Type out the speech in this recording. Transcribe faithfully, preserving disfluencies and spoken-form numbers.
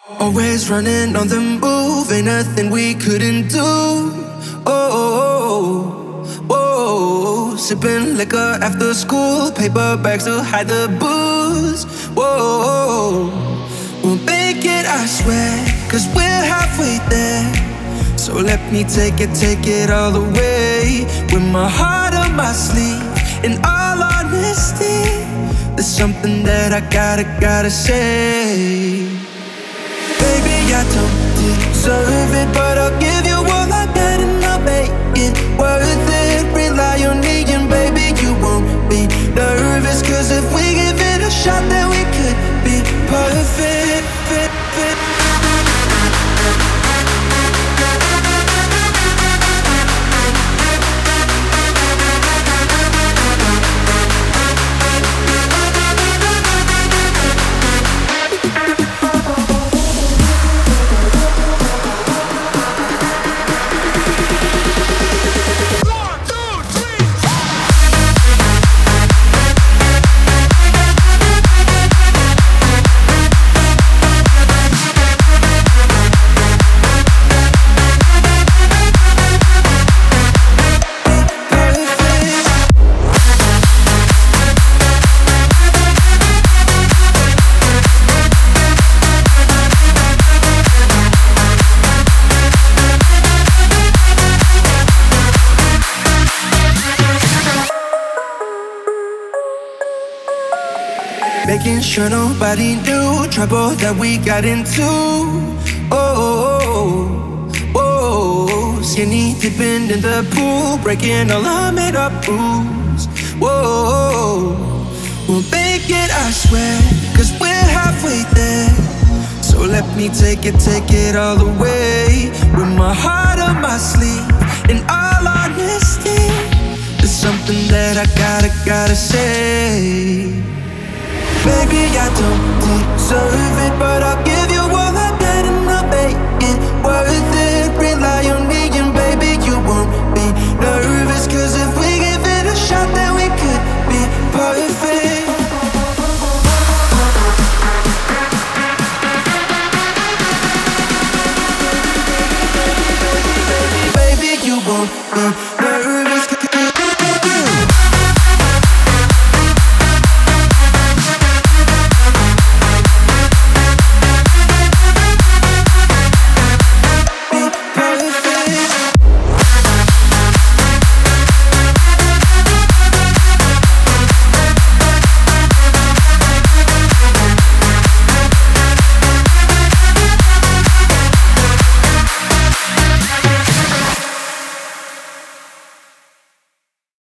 Always running on the move, ain't nothing we couldn't do. Oh, oh, oh, oh. Sipping liquor after school, paper bags to hide the booze. Whoa, we'll make it, I swear, cause we're halfway there. So let me take it, take it all the way. With my heart on my sleeve, in all honesty, there's something that I gotta, gotta say. Baby, I don't deserve it, but I'll give you all I got and I'll make it worth it. Rely on me and baby, you won't be nervous, cause if we give it a shot, then we could be perfect. Fit, fit. Making sure nobody knew trouble that we got into. Oh, oh, oh, oh. Skinny dipping in the pool, breaking all our made up rules. Whoa, we'll make it, I swear, cause we're halfway there. So let me take it, take it all the way. With my heart on my sleeve, in all honesty, there's something that I gotta, gotta say. Baby, I don't deserve it, but I'll give you all I got and I'll make it worth it. Rely on me and baby, you won't be nervous, cause if we give it a shot, then we could be perfect. Baby, you won't be